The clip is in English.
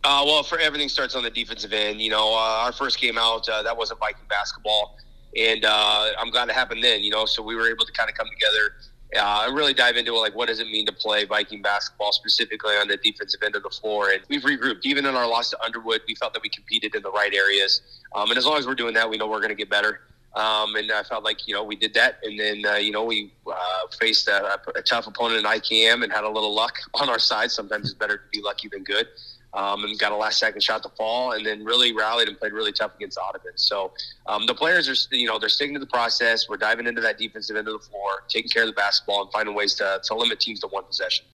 Well, for everything starts on the defensive end. Our first game out, that wasn't Viking basketball, and I'm glad it happened then. So we were able to kind of come together and really dive into it, like what does it mean to play Viking basketball specifically on the defensive end of the floor. And we've regrouped. Even in our loss to Underwood, we felt that we competed in the right areas. And as long as we're doing that, we know we're going to get better. And I felt like, we did that. And then, we faced a tough opponent in IKM and had a little luck on our side. Sometimes it's better to be lucky than good. And got a last-second shot to fall, and then really rallied and played really tough against Audubon. So the players are, they're sticking to the process. We're diving into that defensive end of the floor, taking care of the basketball, and finding ways to limit teams to one possession.